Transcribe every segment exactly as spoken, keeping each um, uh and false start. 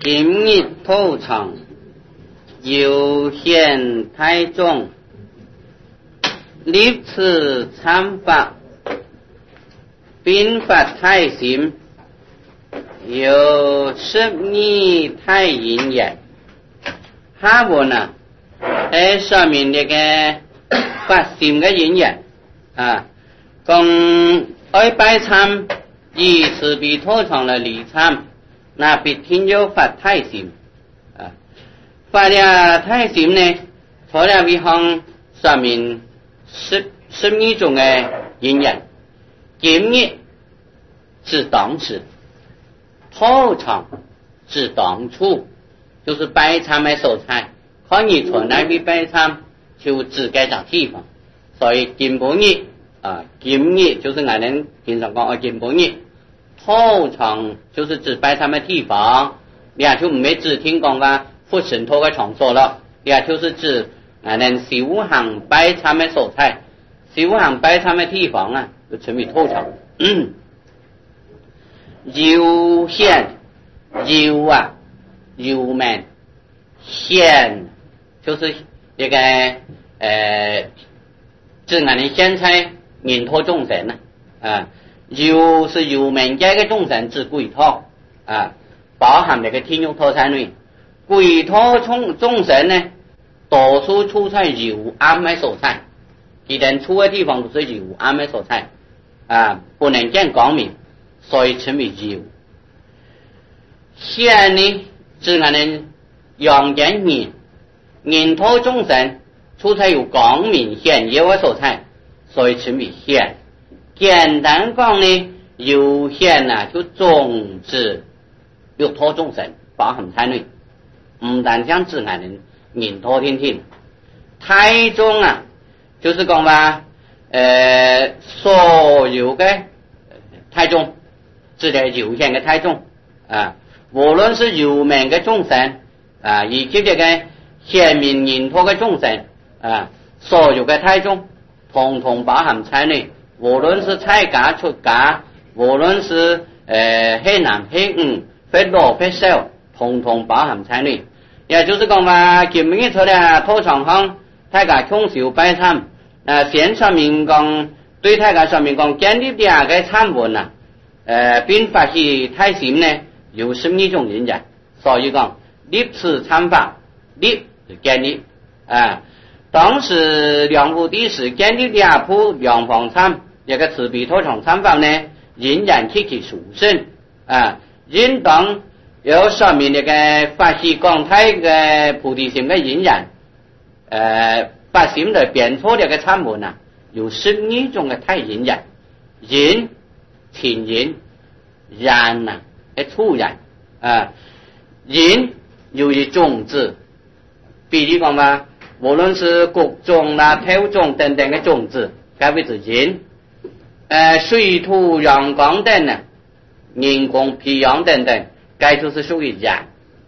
今日土场有限太重，立此参法，并发太心，有十二太因缘。下部呢，喺上面呢個發心嘅因緣啊，講愛拜參以慈悲土場嚟離參，那必天有發太心啊，發了太心呢，除了一項上面十十二種嘅因緣，今日是當時，土場是當處。就是拜參嘅素材，看你從哪邊拜參，就自己找地方。所以今本日啊，今日就是我們經常講，今本日土場就是指拜參嘅地方，也就唔係指聽講嘅佛神土嘅場所了，也就是指我們修行拜參嘅素材，修行拜參嘅地方啊，就稱為土場。嗯，有限有啊。有門現就是一個呃，指我們現在人托眾生呢啊，有是有門界嘅眾生指鬼托啊，包含那個天欲托三類，鬼托眾眾生呢，多數出在有暗嘅所在，佢哋出嘅地方都是有暗嘅所在啊，不能見光明，所以稱為有。現呢？指我們陽間人人托眾生出在有光明顯耀嘅所在，所以稱為顯。簡單講呢，有顯啊就總指欲托眾生，包含三類，唔單將指我們人托天天。太重啊，就是講話呃所有嘅太重，指的有顯嘅太重啊。無論是有名嘅眾生啊，以及這個顯明人托嘅眾生啊，所有嘅太重，統統包含在內。無論是出家出家，無論是誒黑男黑女、非老非少，統統包含在內。也就是講話，今日出嚟土場上，大家從小拜參啊，先上面講對大家上面講建立啲啊嘅參文啊，誒並發起太心呢。有十二種因緣，所以講立此參法，立就建立啊。當時梁武帝是建立兩部兩方參，一個慈悲土場參法呢，因緣極其殊勝啊。應當有上面那個發起廣大嘅菩提心嘅因緣，誒發心嚟變出這個參文啊，有十二種嘅太因緣，因天因然啊。誒突然啊，因有一種子，比如講嘛，無論是谷種啦、土種等等嘅種子，該為之因。誒水土陽光等呢，人工培養等等，該就是屬於然。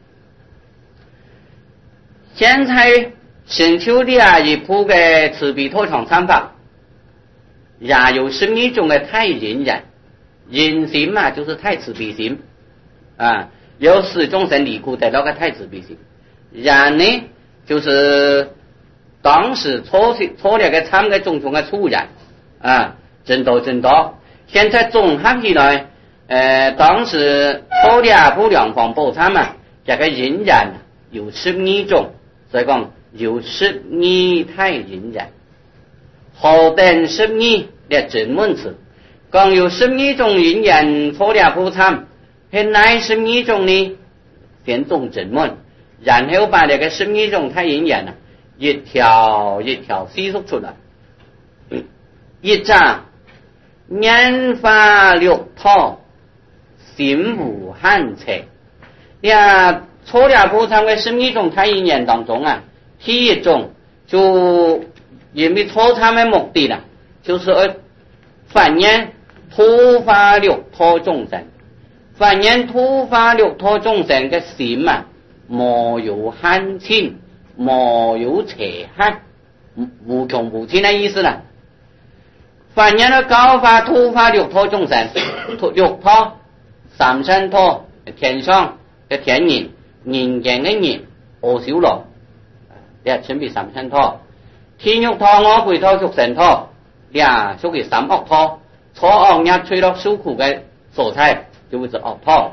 現在新修的啊一部嘅慈悲土場參法，也有十二種嘅太因緣，因心嘛就是太慈悲心。啊，有使眾生離苦得到個太慈悲心。然呢，就是當時初初了個參個種種的處然啊，真多真多。現在綜合起來，呃，當時初了不兩方補參啊，這個因緣有十二種，所以講有十二太因緣。何等十二列真文詞，講有十二種因緣初了不參。係哪十二種呢？先種正門，然後把這個十二種太因緣啊，一條一條細數出來。一雜念法六套，心無限尺。呀，初了不參嘅十二種太因緣當中啊，第一種就因為初參嘅目的啦，就是要反映突發六套眾生。凡人突發六套眾生嘅心啊，冇有限千，冇有邪限，無窮無盡嘅意思啦。凡人嘅教法突發六套眾生，六套三身套天上嘅天人， 人間嘅人惡少羅，你係準備三千拖，天欲拖我背拖畜生拖，你係屬於三惡拖，初惡一吹落受苦嘅所在就會是惡拖。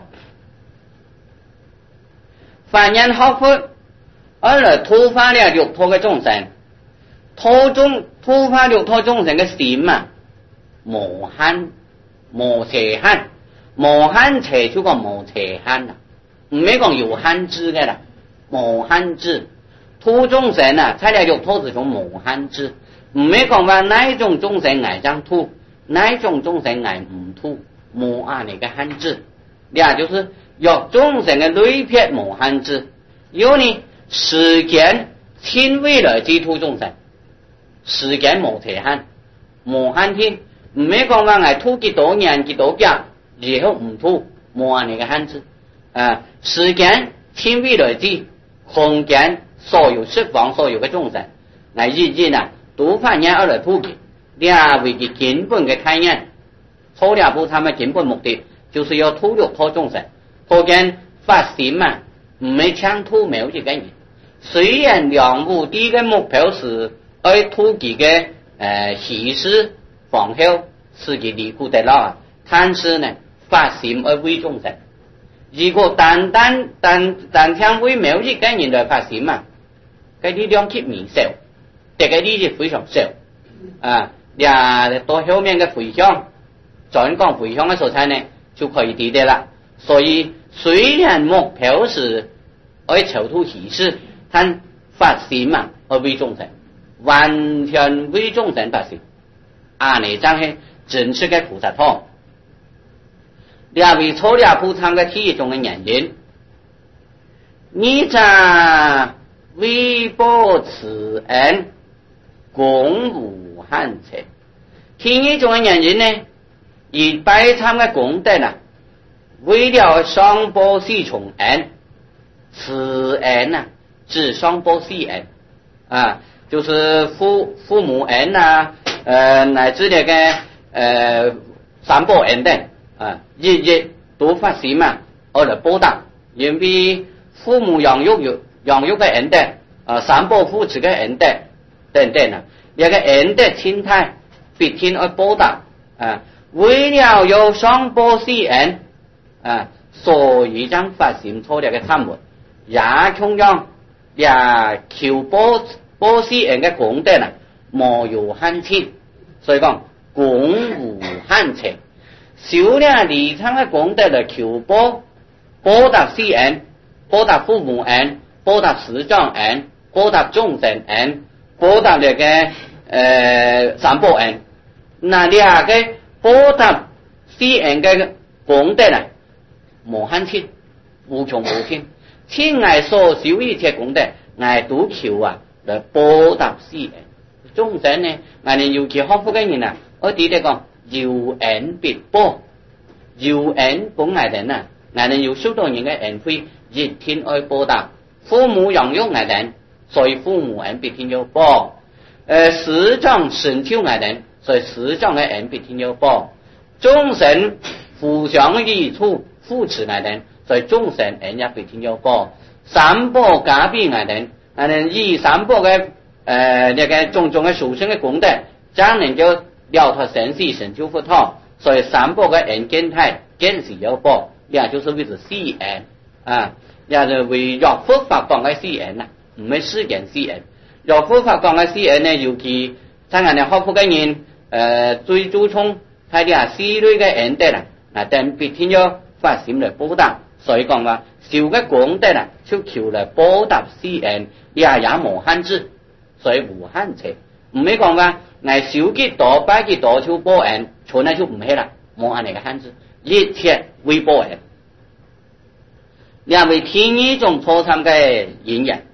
凡人學佛，而嚟脫化了六拖嘅眾生，脫中脫化六拖眾生嘅心啊，無慳無邪慳，無慳邪就講無邪慳啦，唔係講有慳知嘅啦，無慳知。脫眾生啊，睇嚟六拖是種無慳知，唔係講話哪一種眾生愛將脫，哪一種眾生愛唔脫，無按你嘅慳知，也就是有眾生嘅類別無慳知，有呢時間親為來之脫眾生，時間無邪慳，無慳天。唔係講話係脫幾多年幾多家，然後唔脫，冇按你嘅慳知。啊，時間親為來之，空間所有釋放所有嘅眾生，係日日啊，都發現而嚟脫嘅，呢為其根本嘅概念。初兩部他們根本目的就是要脫六脫眾生，可見發心啊，唔係搶脫冇一個人。雖然兩部第一個目標是要脫幾個誒喜事。防後自己離苦得樂，但是呢，發心而為眾生。如果單單單單聽為某一個人來發心啊，嗰啲量級微小，這個利益非常少啊。呀，到後面嘅回向，轉講回向嘅所在呢，就可以抵得啦。所以雖然目標是要求脫喜事，但發心啊而為眾生，完全為眾生發心。啊！你真係正式嘅菩薩湯，兩位初兩菩薩嘅體中嘅人人，你在為報慈恩，功無限切。體中嘅人人呢，以百參嘅功德啊，為了雙報四重恩，慈恩啊，指雙報四恩啊，就是父父母恩啊。呃，乃至那個呃三寶恩等啊，日日都發心嘛，而來報答，因為父母養育有養育嘅恩德，啊三寶扶持嘅恩德等等啊，一個恩德心態必天而報答啊，為了有雙報四恩啊，所以將發心錯了嘅他們，也同樣也求報報四恩嘅功德啦。無有限切，所以講功無限切，少量利參嘅功德嚟求報，報答世恩，報答父母恩，報答師長恩，報答眾生恩，報答呢個誒三寶恩。那兩個報答世恩嘅功德啦，無限切，無窮無盡，千愛所少一切功德，愛都求啊嚟報答世恩。眾生呢，我哋尤其學佛嘅人啊，我哋哋講有恩必報，有恩本來人啊，我哋要收到人嘅恩惠，一天愛報答。父母養育我哋，所以父母恩必天有報。誒，師長成就我哋，所以師長嘅恩必天有報。眾生互相益處扶持我哋，所以眾生恩也必天有報。三寶加俾我哋，我哋以三寶嘅。誒，呢個種種嘅殊勝嘅功德，將能夠了脫生死，成就佛道。所以三寶嘅恩根態，根是有報，也就是為是世恩啊，也就為若佛法講嘅世恩啦，唔係世間世恩。若佛法講嘅世恩呢，尤其睇人哋學佛嘅人，誒最注重睇啲啊四類嘅恩德啦，嗱等必天有發心嚟報答。所以講話少嘅功德啦，就求嚟報答世恩，也也無限制。所以無限切，唔係講話係少幾多百幾多就報恩，從來就唔係啦，冇限你嘅限制，一切為報恩。兩位天意中初參嘅演人，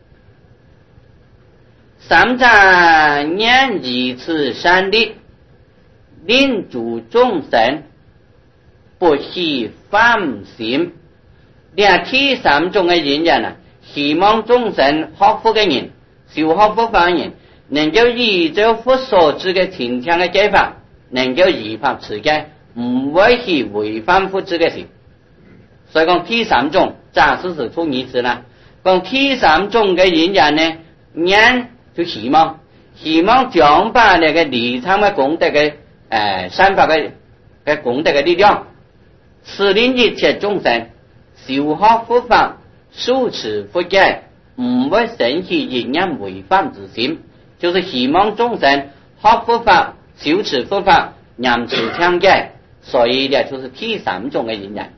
三藏念一次善力，令諸眾生不起phạm心。兩第三種嘅演人啊，希望眾生學佛嘅人。小學佛法人能夠依照佛所指嘅前聽嘅解法，能夠依法持戒，唔會去違反佛指嘅事。所以講第三種假使是出意思啦。讲第三种嘅引人呢，念就希望，希望將把那個利參嘅功德嘅誒散發嘅嘅功德嘅力量，使令一切眾生修學佛法，受持佛戒，唔會生起淫念違反之心，就是希望眾生學佛法、修持佛法、嚴持強戒，所以呢就是第三種嘅引人。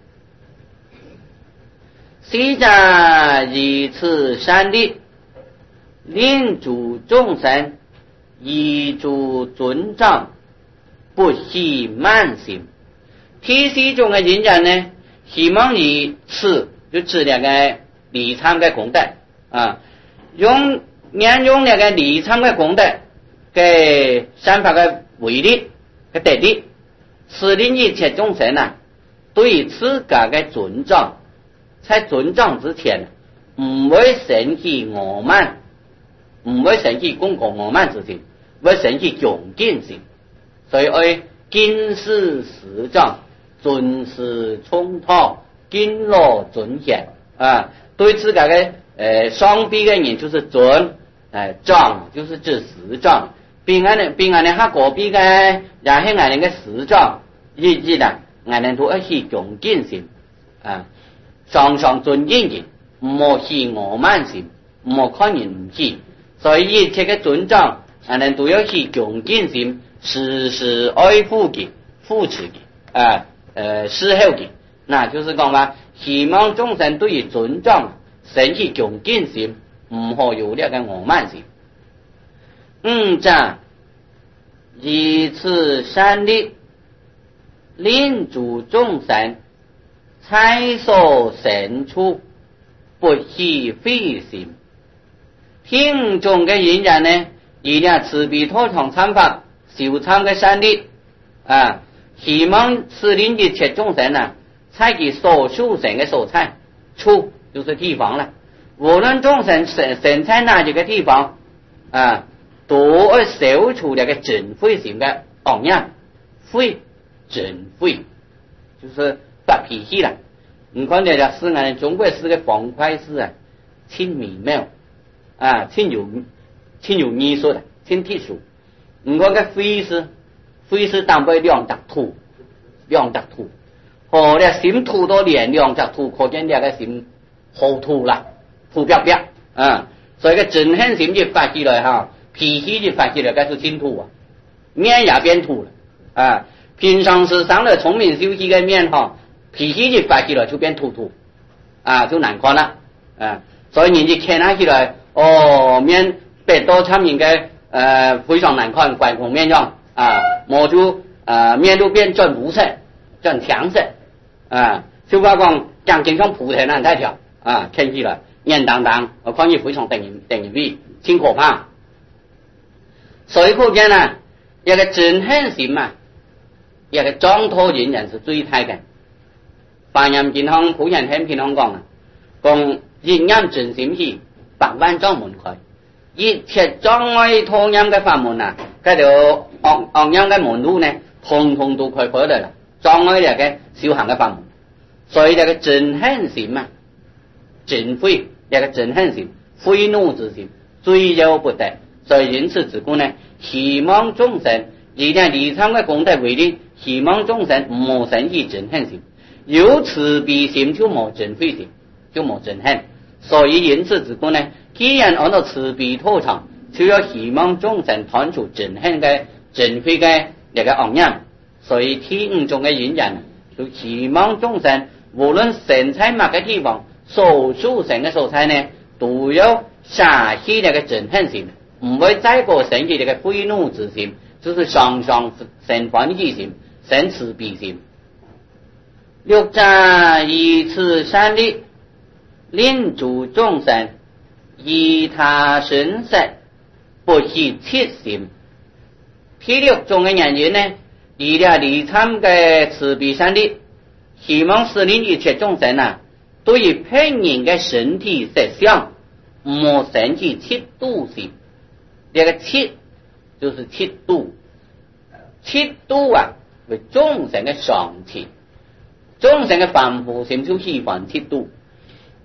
昔者以此三力，令諸眾生依諸尊長，不喜慢心。第四種嘅引人呢，希望以此就指兩個利參嘅功德啊，用念用兩個利參嘅功德嘅散發嘅威力嘅德力，使令一切眾生啊對自家嘅尊長。在尊長之前，唔會生起傲慢，唔會生起恭恭傲慢之心，會生起恭敬心。所以愛敬師師長，尊師重託，敬老尊賢啊。對自家嘅誒雙臂嘅人就是尊，誒長就是指師長。邊個呢？邊個呢？佢嗰邊嘅也係我哋嘅師長，意義啦，我哋都愛起恭敬心啊。常常尊敬人，唔好起傲慢心，唔好看人唔起，所以一切嘅尊長，人都要起恭敬心，時時愛護佢、扶持佢，啊，誒，侍候佢，那就是講話，希望眾生對於尊長生起恭敬心，唔好有呢個傲慢心。五者以此三力，令諸眾生猜所生處，不起非心。聽眾嘅引人呢，以呢慈悲托藏參法，修參嘅三力啊，希望使令一切眾生啊，採其所修成嘅所在處，就是地方啦。無論眾生生生在哪一個地方啊，都會修出呢個淨慧心嘅昂揚，慧淨慧就是發脾氣啦。你看這個是俺中國式的方塊式啊，挺美妙啊，挺有挺有藝術的，挺特殊。你看個慧是慧是當為兩隻土，兩隻土，和呢心土都連兩隻土，可見呢個心好土啦，土表表啊，所以個真恨心就發起來哈，脾氣就發起來，該是心土啊，面也變土了啊。平常時上了聰明休息的面哈。脾氣一發起來就變土土，啊，就難看啦，啊，所以人家看下起來，哦，面白到他們嘅呃非常難看，怪孔面樣，啊，摸就呃面都變轉無色，轉強色，啊，就話講講經常莆田那大條，啊，看起來面當當，我看你非常等人等人味，挺可怕。所以可見啊，一個真恨心嘛，一個裝托人人是最太嘅。法人健康普人聽健康講啊，講人啱真心起，百萬莊門開，一切障礙拖陰嘅法門啊，嗰條惡惡陰嘅門路呢，通通都開開嚟啦，障礙嚟嘅修行嘅法門。所以呢個真恨心啊，真慧，呢個真恨心，憤怒之心，最有不得。所以因此之故呢，希望眾生以呢利參嘅功德為例，希望眾生唔好生起真恨心。有慈悲心就冇真慧心，就冇真恨。所以因此之故呢，既然按照慈悲托藏，就要希望眾生斷除真恨嘅真慧嘅那個昂揚。所以第五種嘅引人，就希望眾生無論生在乜嘅地方，所修成嘅所在呢，都要捨棄那個真恨心，唔會再過生起那個憤怒之心，就是常常生歡喜心，生慈悲心。六者以此三力，令諸眾生依他生死，不起切心。第六種嘅原因呢，以了利參嘅慈悲三力，希望使令一切眾生啊，對於別人嘅身體實相，唔好生起嫉妒心。這個嫉就是嫉妒，嫉妒啊，為眾生嘅常情。眾生嘅凡夫心就喜歡嫉妒，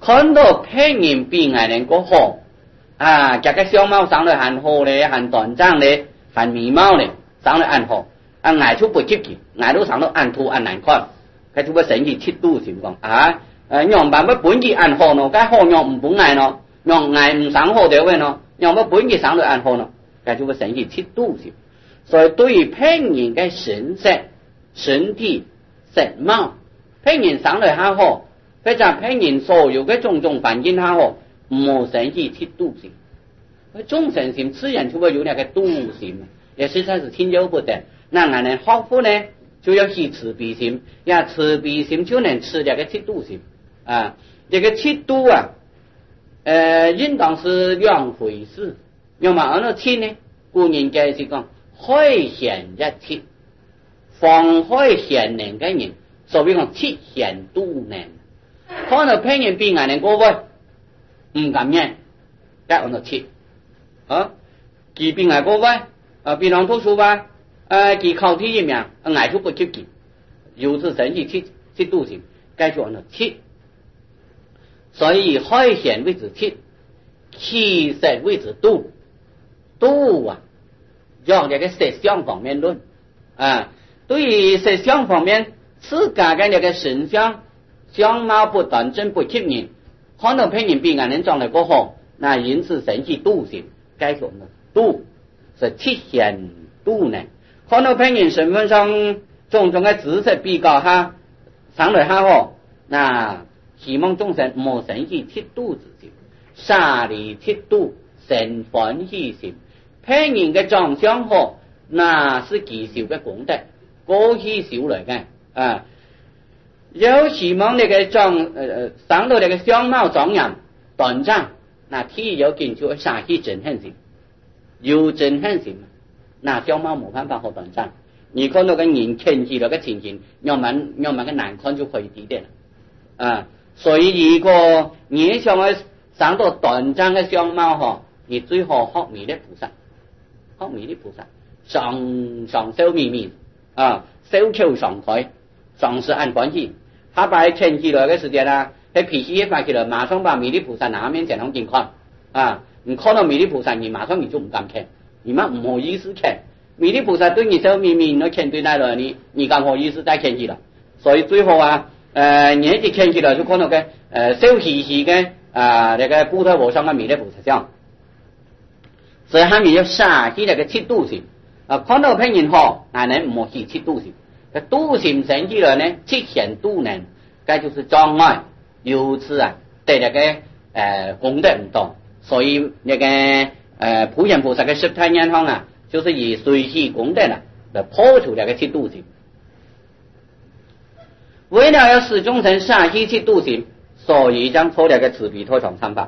看到别人比俺能够好啊，这个相貌长得很好嘞，很端正嘞，很美貌嘞，长得很好，啊，俺就不积极，俺都长得很土很难看，佢就會生氣嫉妒情況啊！誒，讓辦乜本地很好咯，該好讓唔本愛咯，讓愛唔生好條嘅咯，讓乜本地生得很好咯，佢就會生氣嫉妒情。所以對於別人嘅神色、身體、色貌，別人生得很好，或者別人所有嘅種種環境很好，唔好生氣嫉妒情。眾生心自然就會有那個妒心，也實在是天有不得。那俺哋學佛呢，就要起慈悲心，呀，慈悲心就能吃這個嫉妒心啊。這個嫉妒啊，呃，應當是兩回事。要麼按照切呢，古人解釋講，開顯一切，防開顯能嘅人，所謂講切顯度能。可能別人比俺哋高位，唔敢認，該按照切啊，佢比俺高位啊，比人讀書吧。呃，佢考第一名，俺就不積極，有此生氣嫉嫉妒心，該就按照切。所以開顯為之切，其實為之度，度啊，用這個色相方面論啊。對於色相方面，自家嘅那個神相相貌不端正不吸引，看到別人比俺人長得過好，那因此生氣妒心，該就按照度，是切顯度呢。看到別人身份上種種嘅知識比較下，長得還好，那希望眾生唔好生氣嫉妒之心，沙離嫉妒生歡喜心。別人嘅長相好，那是其少嘅功德，過去少嚟嘅啊。有希望你嘅長誒長到你嘅相貌莊嚴端正，那天有見就沙氣憎恨心，有憎恨心。那相貌冇辦法好端正，你看到個人看起來個情形，要麼要麼個難看就可以抵點啊。所以如果你想要長到端正嘅相貌嗬，你最好學彌勒菩薩，學彌勒菩薩，上上笑眯眯啊，笑口常開，常是很歡喜。他把看起來嘅時間啦，喺脾氣一發起來，馬上把彌勒菩薩拿面前好見看啊。你看到彌勒菩薩，你馬上你就唔敢看。你們唔好意思看，彌勒菩薩對你笑眯眯，你看對待了你，你更好意思再看起了。所以最後啊，呃，你一看起來就看到個呃笑嘻嘻嘅啊那個布袋和尚嘅彌勒菩薩像，所以下面要殺起那個嫉妒心啊，看到別人好，那人唔好起嫉妒心，個妒心生起來呢，切顯度能，該就是障礙，由此啊對那個呃功德唔到，所以那個。呃，普賢菩薩嘅十態眼行啊，就是以隨喜功德啦，來破除這個嫉妒心。為了要使眾生殺氣嫉妒心，所以將錯了個慈悲托藏三法。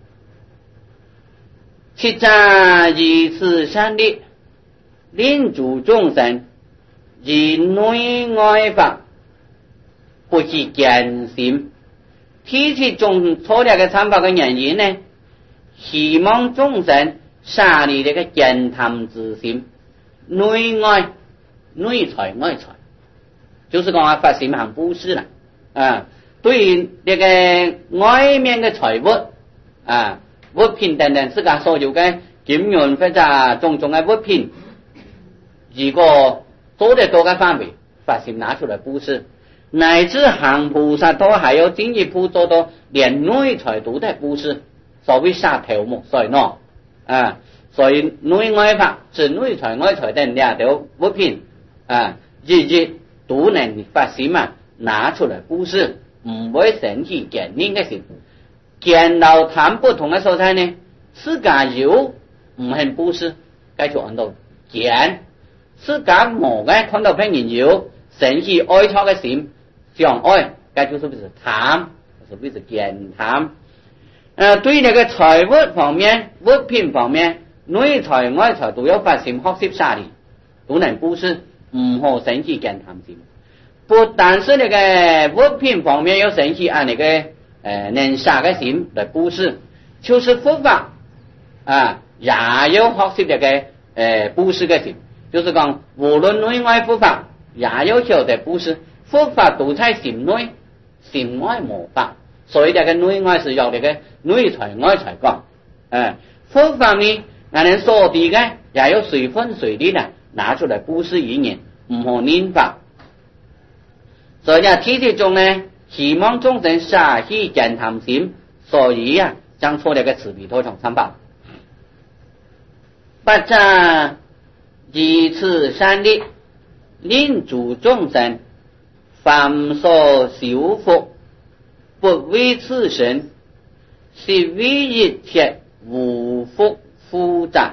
七雜以此三力，令諸眾生以內外法不起見心。提起種錯了個三法嘅原因呢？希望眾生殺離這個見貪之心，內外內財外財，就是講啊發心行布施啦啊。對於這個外面嘅財物啊物品等等，自家所有嘅金銀或者種種嘅物品，如果做得多嘅範圍，發心拿出來布施，乃至行菩薩道還有進一步做到連內財都得布施。所謂殺頭目所以喏啊，所以內外法是內財外財等兩條物品啊，日日都能發心啊拿出來布施，唔會生起見念嘅心。見到貪不同嘅所在呢，自家有唔肯布施，該就按到見；自家冇嘅看到別人有生起愛錯嘅心，想愛，該就是不是貪，是不是見貪？呃，對那個財物方面、物品方面，內財外財都要發心學習殺離，都能布施，唔好生起見貪心。不但是那個物品方面要生起按那個呃能殺嘅心來布施，就是佛法啊，也要學習那個呃布施嘅心，就是講無論內外佛法，也要曉得布施。佛法都在心內，心外無法。 所以这个内外是由这个内在外在讲。哎，佛法呢，俺们所提的也要随分随力的拿出来布施于人，唔好念法。所以啊，天地中呢，希望众生舍弃见贪心，所以啊，将错了个慈悲多种三宝。不赞以此三力，令诸众生凡所修福，不为此身，是为一切无福福障。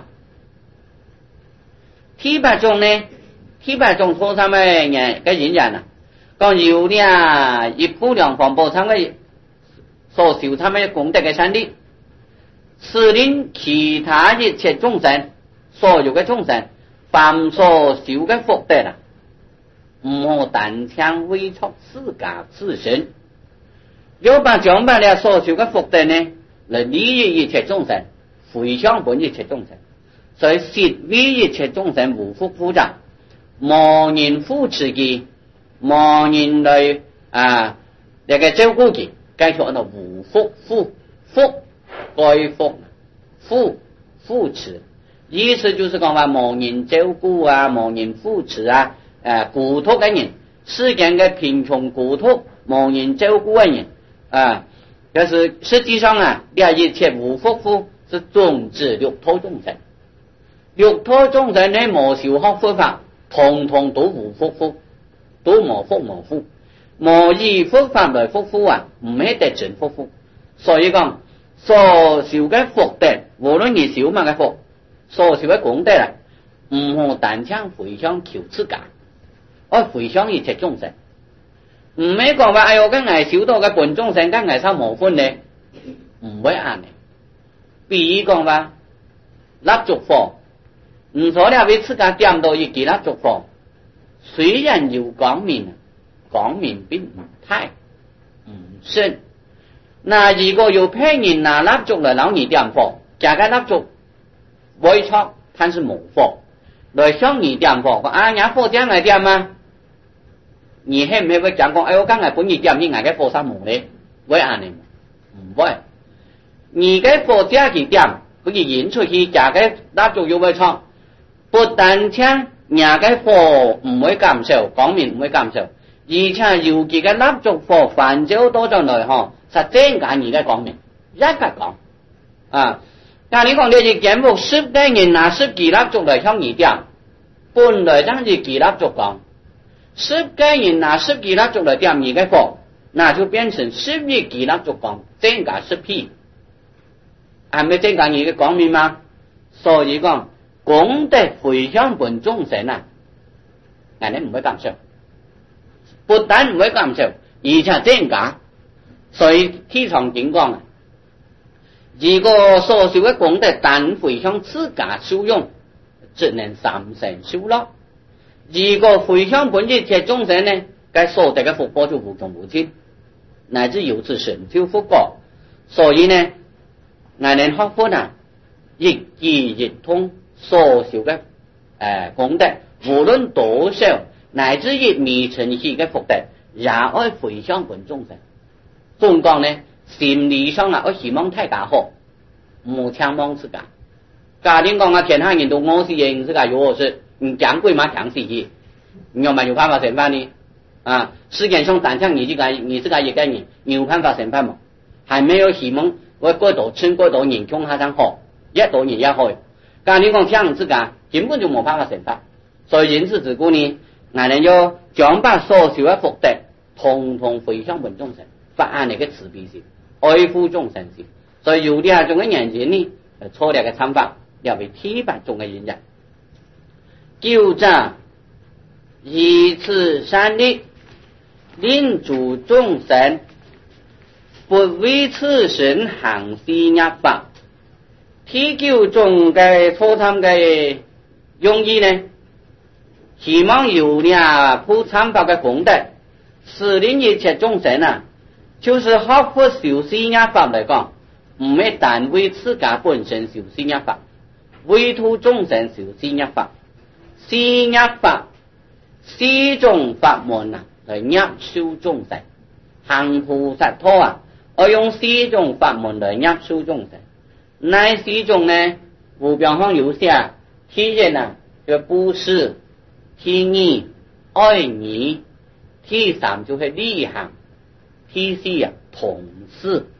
第八种呢，第八种初三嘅人嘅人人啊，講有呢一不良防暴參嘅所修參嘅功德嘅三力，是令其他一切眾生。所有嘅眾生，凡所修嘅福德啦，唔好單聽為錯自家自身，要把將把了所修嘅福德呢，嚟利益一切眾生，回向本一切眾生，所以設為一切眾生無福福障，無人扶持佢，無人嚟啊，呢個照顧佢，繼續喺度無福福福該福福扶持。意思就是講話無人照顧啊，無人扶持啊，誒孤獨嘅人，世間嘅貧窮孤獨，無人照顧嘅人，啊，就是實際上啊，呢一切無福福是種子六道眾生，六道眾生呢無修學佛法，統統都無福福，都無福無福，無以佛法來福福啊，唔係得盡福福，所以講所修嘅福德，無論你修乜嘅福。所修嘅功德啦，唔好單槍回向求自家，我回向一切眾生，唔係講話哎呦，跟係少到嘅本眾生，跟係收無分咧，唔會啱嘅。比如講話蠟燭火，唔所了為自家點到一支蠟燭火，雖然有光明，光明並唔太唔深。那如果有騙人拿蠟燭嚟攞你點火，假嘅蠟燭。微錯，但是冇火，來向你點火，講啊，人火點嚟點啊？你係唔係會講講？哎，我今日本意點，你嗌嘅火山冇咧，會啱你唔會？你嘅火點去點，佢就引出去，假嘅蠟燭又會錯，不但聽人嘅火唔會減少，光明唔會減少，而且尤其嘅蠟燭火繁照多咗來嗬，實增加你嘅光明，一個講啊。但你講你是見無十個人拿十支蠟燭來向你點，本來將一支蠟燭講，十個人拿十支蠟燭來點你嘅火，那就變成十一支蠟燭講，增加十倍，係咪增加你嘅光明嗎？所以講功德回向本眾生啊，人哋唔會減少，不但唔會減少，而且增加，所以天上經講啊。如果所修嘅功德但回向自家受用，只能三成修咯。如果回向本一切眾生呢，該所得嘅福報就無窮無盡，乃至有此成就福報。所以呢，我哋學佛啊，一記一通所修嘅誒功德，無論多少，乃至於未曾起嘅福德，也愛回向本眾生。總講呢。心理上啊，我希望大家好，唔強望自家。家庭講啊，其他人都我是認自家有我是，你講鬼嘛講死去，你有冇有辦法審判你？啊，世界上單向你這個你這個一個人，你有辦法審判嗎？還沒有希望，我過度親過度人窮下生好，一度人也好。家庭講聽自家根本就冇辦法審判，所以因此自古呢，我哋要將把所修嘅福德，統統回向本眾生，發暗嚟嘅慈悲心。愛護眾生心，所以有兩種嘅人人呢，錯兩個參法，又為第八種嘅人人。九章以此三力，令諸眾生不為此身行施業法。第九種嘅初參嘅用意呢，希望有兩普參法嘅功德，使令一切眾生啊。就是學佛修施業法嚟講，唔係單為自家本身修施業法，為圖眾生修施業法。施業法四種法門啊，嚟業修眾生，行菩薩道啊， 我用四种法門來入數眾生。那四種呢，無表上有寫，第一呢就布施，第二愛義，第三就是利行，第四啊同事。